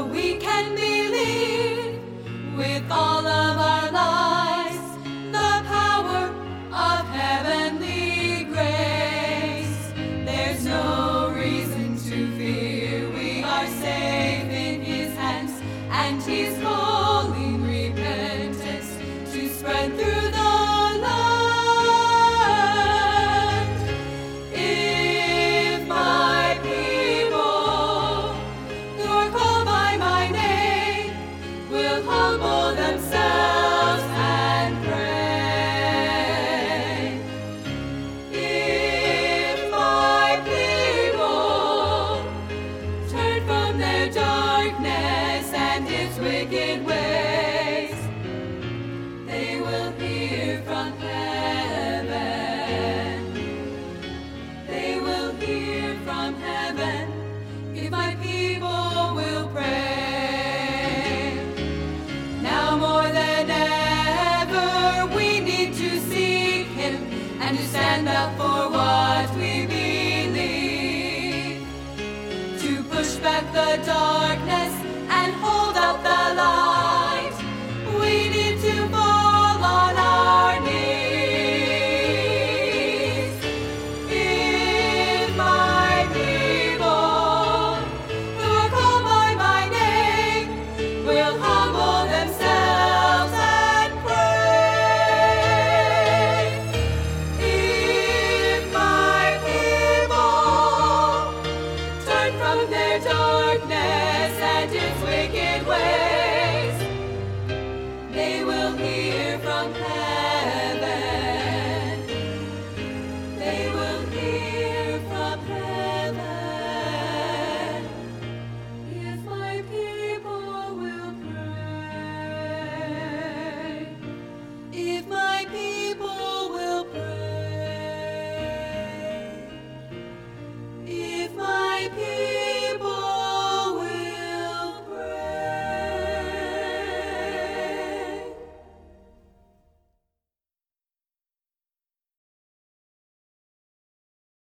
we can believe with all of our lives the power of heavenly grace. There's no reason to fear, we are safe in His hands, and He's calling repentance to spread through the humble themselves and pray. If my people turn from their darkness and its wicked ways, they will hear from heaven. They will hear from heaven if my people will pray. More than ever, we need to seek Him and to stand up for what we believe, to push back the darkness and hold up the light. We need to fall on our knees. If my people who are called by my name will humble themselves from their darkness and its wicked ways,